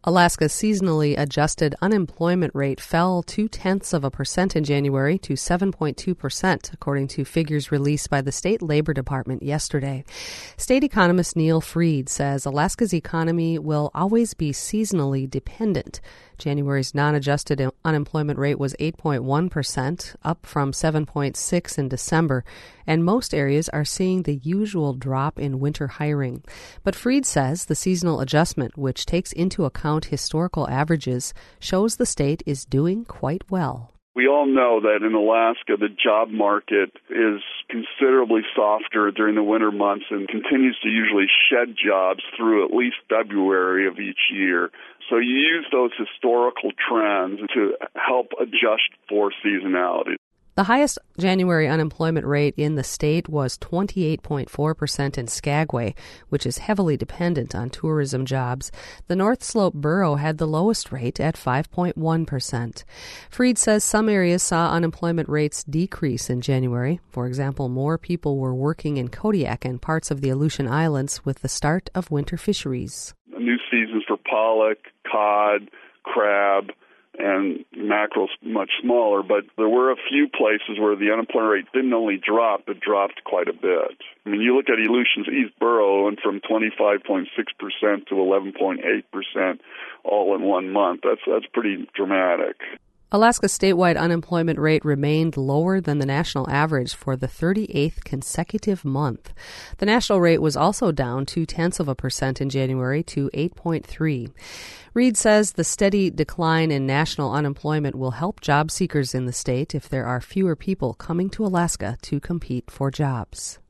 Alaska's seasonally adjusted unemployment rate fell 0.2% in January to 7.2%, according to figures released by the State Labor Department yesterday. State economist Neil Fried says Alaska's economy will always be seasonally dependent. January's non-adjusted unemployment rate was 8.1%, up from 7.6% in December, and most areas are seeing the usual drop in winter hiring. But Fried says the seasonal adjustment, which takes into account historical averages, shows the state is doing quite well. We all know that in Alaska, the job market is considerably softer during the winter months and continues to usually shed jobs through at least February of each year. So you use those historical trends to help adjust for seasonality. The highest January unemployment rate in the state was 28.4% in Skagway, which is heavily dependent on tourism jobs. The North Slope borough had the lowest rate at 5.1%. Fried says some areas saw unemployment rates decrease in January. For example, more people were working in Kodiak and parts of the Aleutian Islands with the start of winter fisheries. New seasons for pollock, cod, crab, and mackerel's much smaller, but there were a few places where the unemployment rate didn't only drop, but dropped quite a bit. I mean, you look at Aleutian's East Borough, and from 25.6% to 11.8% all in 1 month. That's pretty dramatic. Alaska's statewide unemployment rate remained lower than the national average for the 38th consecutive month. The national rate was also down 0.2% in January to 8.3%. Reid says the steady decline in national unemployment will help job seekers in the state if there are fewer people coming to Alaska to compete for jobs.